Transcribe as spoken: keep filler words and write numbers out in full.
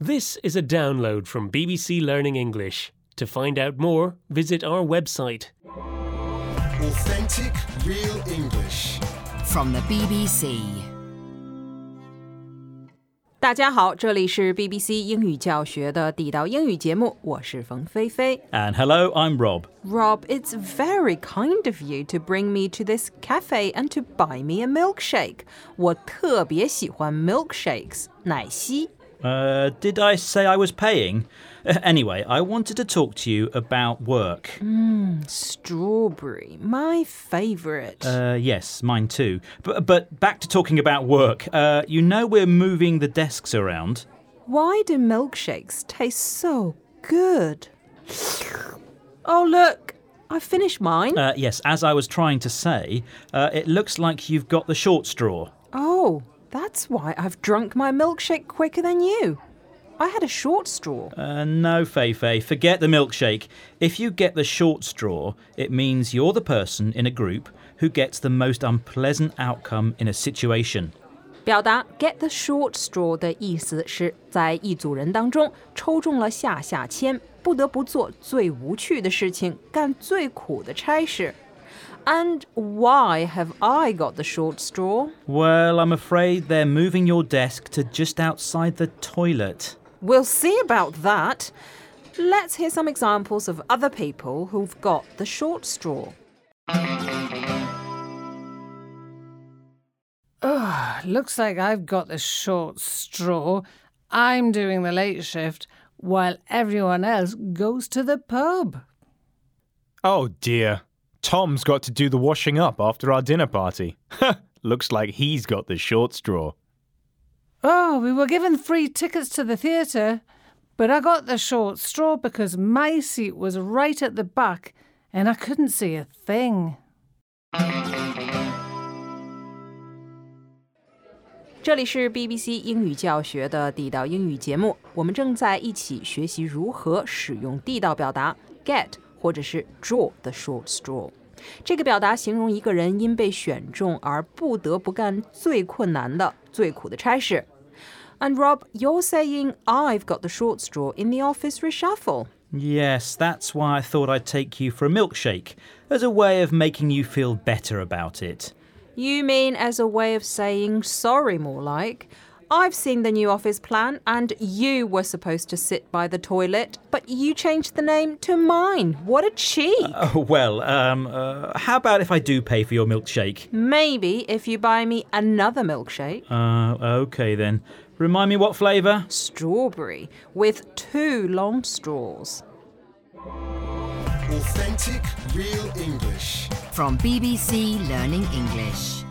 This is a download from B B C Learning English. To find out more, visit our website. Authentic, real English. From the B B C. 大家好，这里是 B B C 英语教学的地道英语节目，我是冯菲菲。 And hello, I'm Rob. Rob, it's very kind of you to bring me to this cafe and to buy me a milkshake. 我特别喜欢 milkshakes, 奶昔。 Uh, did I say I was paying? Uh, anyway, I wanted to talk to you about work. Mm, strawberry, my favourite. Uh, yes, mine too. But, but back to talking about work. Uh, you know we're moving the desks around. Why do milkshakes taste so good? Oh, look, I finished mine. Uh, yes, as I was trying to say, uh, it looks like you've got the short straw. Oh, that's why I've drunk my milkshake quicker than you. I had a short straw. Uh, no, Feifei, forget the milkshake. If you get the short straw, it means you're the person in a group who gets the most unpleasant outcome in a situation. 表达 get the short straw 的意思是在一组人当中抽中了下下签，不得不做最无趣的事情，干最苦的差事。And why have I got the short straw? Well, I'm afraid they're moving your desk to just outside the toilet. We'll see about that. Let's hear some examples of other people who've got the short straw. Oh, looks like I've got the short straw. I'm doing the late shift while everyone else goes to the pub. Oh dear. Tom's got to do the washing up after our dinner party. Looks like he's got the short straw. Oh, we were given free tickets to the theatre, but I got the short straw because my seat was right at the back and I couldn't see a thing. 这里是 B B C 英语教学的地道英语节目，我们正在一起学习如何使用地道表达 get 或者是 draw the short straw。这个表达形容一个人因被选中而不得不干最困难的、最苦的差事。And Rob, you're saying I've got the short straw in the office reshuffle. Yes, that's why I thought I'd take you for a milkshake, as a way of making you feel better about it. You mean as a way of saying sorry, more like. I've seen the new office plan and you were supposed to sit by the toilet, but you changed the name to mine. What a cheek. Oh, well, um, uh, how about if I do pay for your milkshake? Maybe if you buy me another milkshake. Uh, okay then. Remind me what flavour? Strawberry, with two long straws. Authentic, real English. From B B C Learning English.